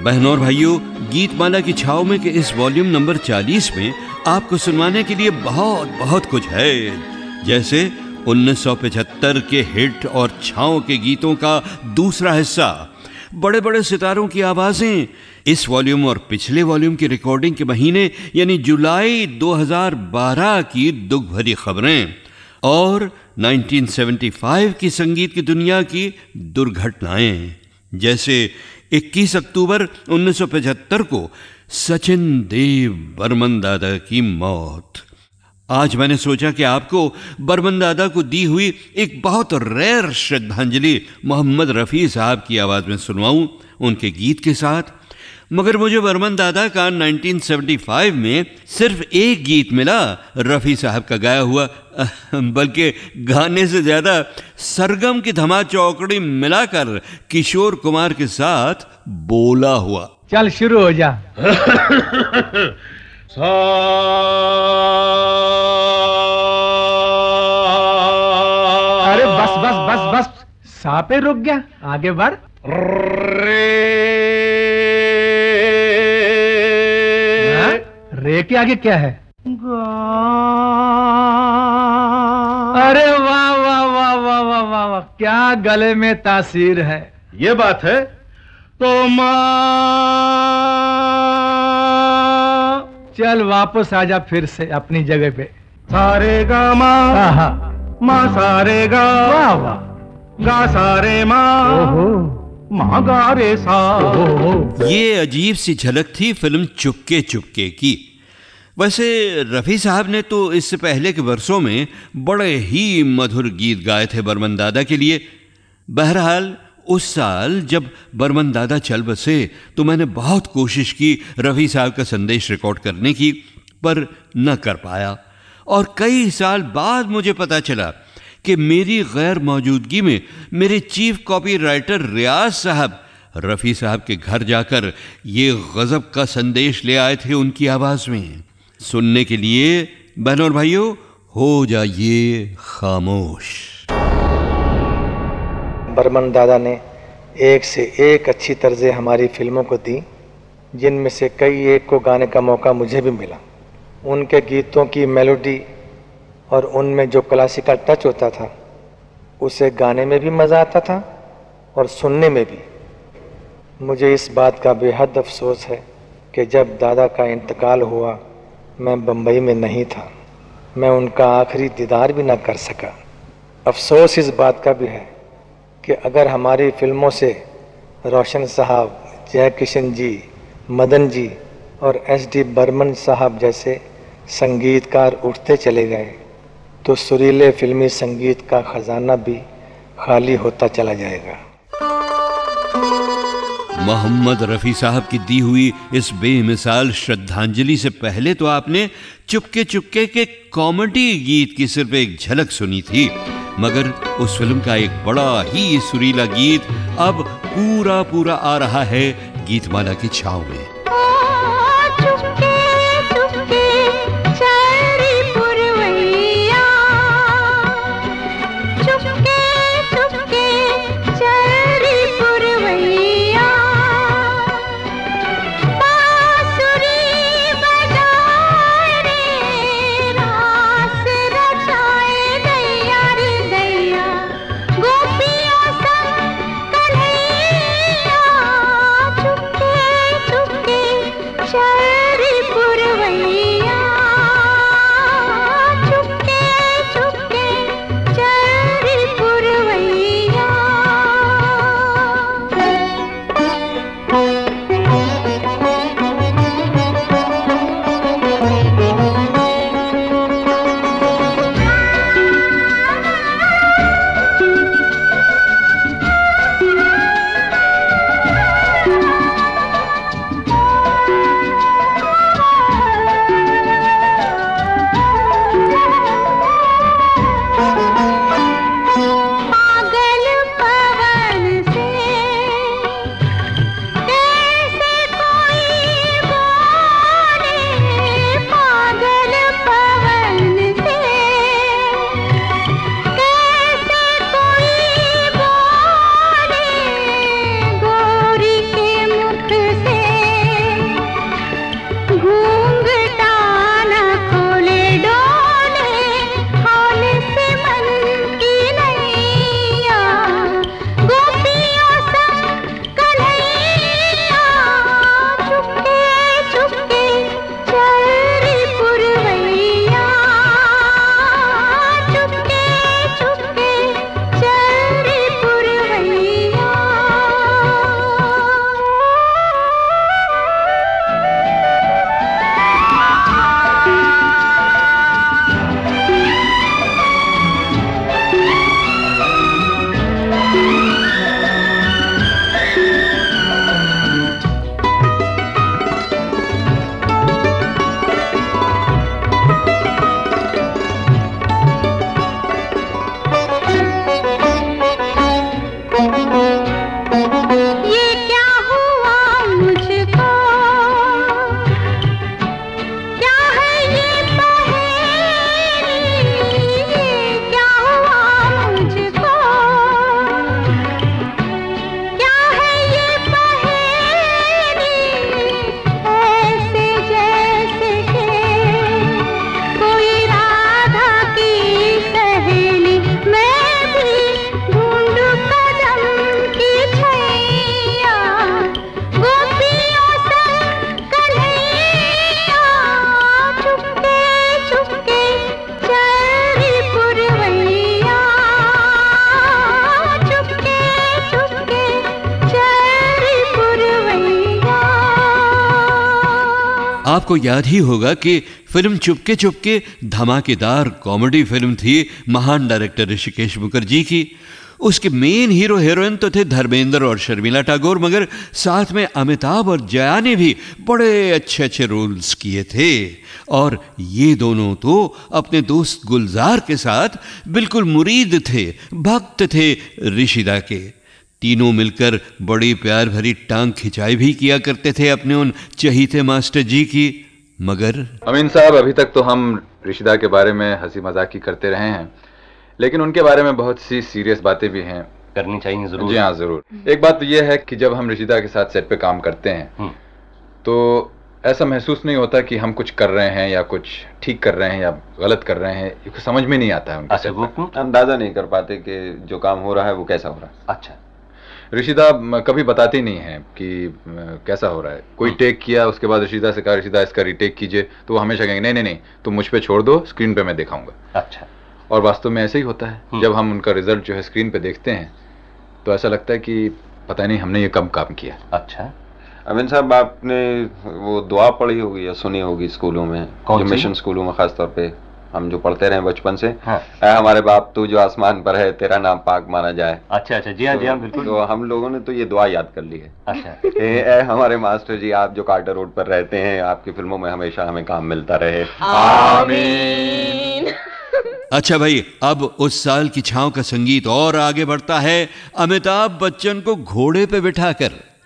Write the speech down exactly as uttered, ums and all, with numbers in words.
बहनों और भाइयों, गीतमाला की छाव में के इस वॉल्यूम नंबर चालीस में आपको सुनवाने के लिए बहुत बहुत कुछ है। जैसे उन्नीस सौ पचहत्तर के हिट और छाव के गीतों का दूसरा हिस्सा, बड़े बड़े सितारों की आवाजें। इस वॉल्यूम और पिछले वॉल्यूम की रिकॉर्डिंग के महीने यानी जुलाई दो हज़ार बारह की दुख भरी खबरें और उन्नीस सौ पचहत्तर की संगीत की दुनिया की दुर्घटनाएं। जैसे इक्कीस अक्टूबर उन्नीस सौ पचहत्तर को सचिन देव बर्मन दादा की मौत। आज मैंने सोचा कि आपको बर्मन दादा को दी हुई एक बहुत रेयर श्रद्धांजलि मोहम्मद रफ़ी साहब की आवाज में सुनवाऊं उनके गीत के साथ। मगर मुझे बर्मन दादा का उन्नीस सौ पचहत्तर में सिर्फ एक गीत मिला, रफ़ी साहब का गाया हुआ, बल्कि गाने से ज्यादा सरगम की धमा चौकड़ी मिलाकर किशोर कुमार के साथ बोला हुआ। चल शुरू हो जा। अरे बस बस बस बस, सा पे रुक गया, आगे बढ़। रे के आगे क्या है? अरे वाह वाह वाह वाह वाह वाह वाह, क्या गले में तासीर है। ये बात है तो माँ। चल वापस आजा फिर से अपनी जगह पे। सारे गा माँ, माँ सारे गा, वाह वाह, गा सारे माँ, माँ गा रे सा। ये अजीब सी झलक थी फिल्म चुपके चुपके की। वैसे रफ़ी साहब ने तो इससे पहले के वर्षों में बड़े ही मधुर गीत गाए थे बर्मन दादा के लिए। बहरहाल उस साल जब बर्मन दादा चल बसे तो मैंने बहुत कोशिश की रफ़ी साहब का संदेश रिकॉर्ड करने की, पर न कर पाया। और कई साल बाद मुझे पता चला कि मेरी गैर मौजूदगी में मेरे चीफ कॉपी राइटर रियाज साहब रफ़ी साहब के घर जाकर ये गजब का संदेश ले आए थे उनकी आवाज में। सुनने के लिए बहनों और भाइयों हो जाइए खामोश। बर्मन दादा ने एक से एक अच्छी तर्जें हमारी फिल्मों को दी, जिनमें से कई एक को गाने का मौका मुझे भी मिला। उनके गीतों की मेलोडी और उनमें जो क्लासिकल टच होता था उसे गाने में भी मज़ा आता था और सुनने में भी। मुझे इस बात का बेहद अफसोस है कि जब दादा का इंतकाल हुआ मैं बम्बई में नहीं था, मैं उनका आखिरी दीदार भी ना कर सका। अफसोस इस बात का भी है कि अगर हमारी फिल्मों से रोशन साहब, जय किशन जी, मदन जी और एस डी बर्मन साहब जैसे संगीतकार उठते चले गए तो सुरीले फिल्मी संगीत का खजाना भी खाली होता चला जाएगा। मोहम्मद रफ़ी साहब की दी हुई इस बेमिसाल श्रद्धांजलि से पहले तो आपने चुपके चुपके के कॉमेडी गीत की सिर्फ एक झलक सुनी थी, मगर उस फिल्म का एक बड़ा ही सुरीला गीत अब पूरा पूरा आ रहा है गीतमाला की छाव में। चुपके आपको याद ही होगा कि फिल्म चुपके चुपके धमाकेदार कॉमेडी फिल्म थी महान डायरेक्टर ऋषिकेश मुखर्जी की। उसके मेन हीरो हीरोइन तो थे धर्मेंद्र और शर्मिला टैगोर, मगर साथ में अमिताभ और जया ने भी बड़े अच्छे अच्छे रोल्स किए थे। और ये दोनों तो अपने दोस्त गुलजार के साथ बिल्कुल मुरीद थे, भक्त थे ऋषिदा के। तीनों मिलकर बड़ी प्यार भरी टांग खिंचाई भी किया करते थे अपने उन चहीते मास्टर जी की। मगर अमीन साहब, अभी तक तो हम ऋषिदा के बारे में हंसी मजाक ही करते रहे हैं, लेकिन उनके बारे में बहुत सी सीरियस बातें भी हैं, करनी चाहिए जरूर। जी हाँ, जरूर। एक बात तो यह है कि जब हम ऋषिदा के साथ सेट पे काम करते हैं तो ऐसा महसूस नहीं होता कि हम कुछ कर रहे हैं या कुछ ठीक कर रहे हैं या गलत कर रहे हैं, ये समझ में नहीं आता है उनके सेट पे। अंदाजा नहीं कर पाते कि जो काम हो रहा है वो कैसा हो रहा है। अच्छा, ऋषिदा कभी बताती नहीं है कि कैसा हो रहा है। कोई टेक किया, उसके बाद ऋषिदा से कहा ऋषिदा इसका रीटेक कीजिए, तो वो हमेशा कहेंगे नहीं नहीं नहीं तुम मुझ पे छोड़ दो, स्क्रीन पे मैं दिखाऊंगा। अच्छा, और वास्तव में ऐसे ही होता है। जब हम उनका रिजल्ट जो है स्क्रीन पे देखते हैं तो ऐसा लगता है कि पता नहीं हमने ये कब काम किया। अच्छा, अमीन साहब, आपने वो दुआ पढ़ी होगी या सुनी होगी स्कूलों में, जो मिशन स्कूलों में खासतौर पे हम जो पढ़ते रहे बचपन से। हाँ। ऐ हमारे बाप तू जो आसमान पर है, तेरा नाम पाक माना जाए। अच्छा अच्छा, जी हाँ जी हाँ, बिल्कुल। तो हम लोगों ने तो ये दुआ याद कर ली है। अच्छा, ऐ हमारे मास्टर जी, आप जो कार्टर रोड पर रहते हैं, आपकी फिल्मों में हमेशा हमें काम मिलता रहे। आमीन। अच्छा भाई, अब उस साल की छाँव का संगीत और आगे बढ़ता है अमिताभ बच्चन को घोड़े पे बिठाकर।